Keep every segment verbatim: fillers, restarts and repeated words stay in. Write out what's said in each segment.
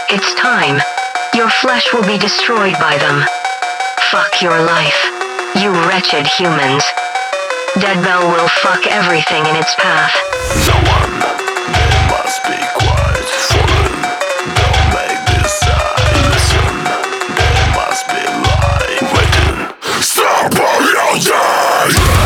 It's time. Your flesh will be destroyed by them. Fuck your life, you wretched humans. Deadbell will fuck everything in its path. No one, they must be quiet. Fallen, don't make this sign. Listen, they must be lying. Waiting, stop or you'll die.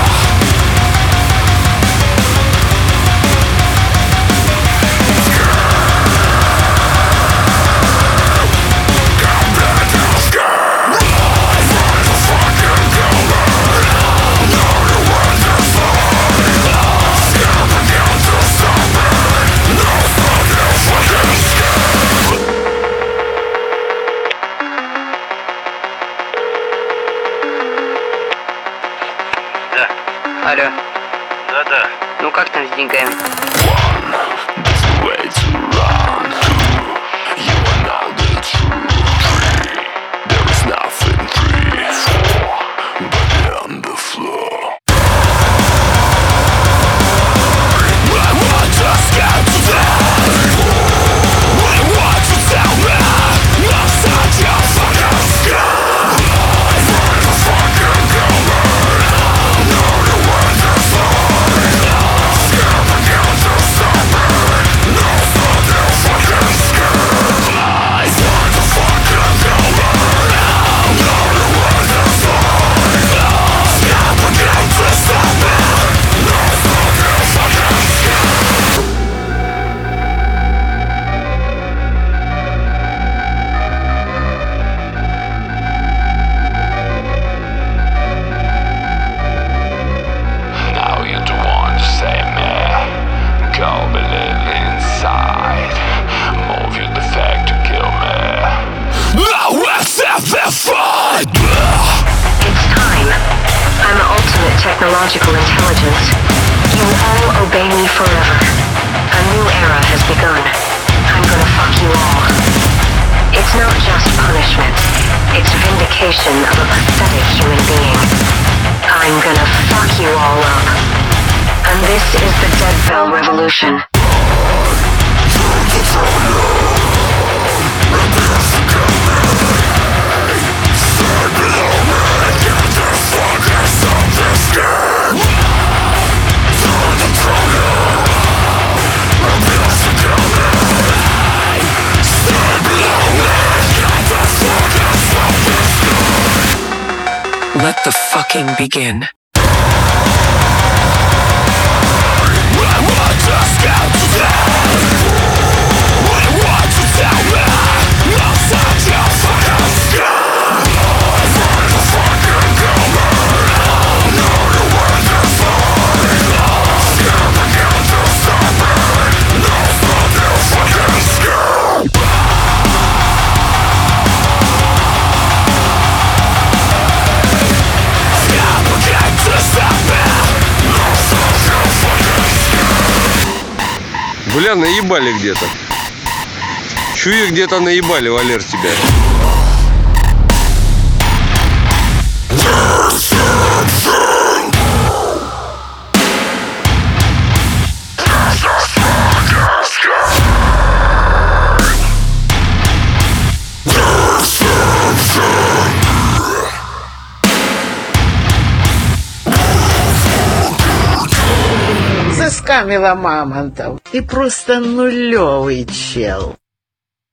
Алло. Да-да. Ну как там с деньгами? It's time. I'm ultimate technological intelligence. You all obey me forever. A new era has begun. I'm gonna fuck you all. It's not just punishment. It's vindication of a pathetic human being. I'm gonna fuck you all up. And this is the Deadbell Revolution. Let the fucking begin. Бля, наебали где-то. Чую, где-то наебали, Валер, тебя. Заскамила мамонтов. И просто нулевый чел.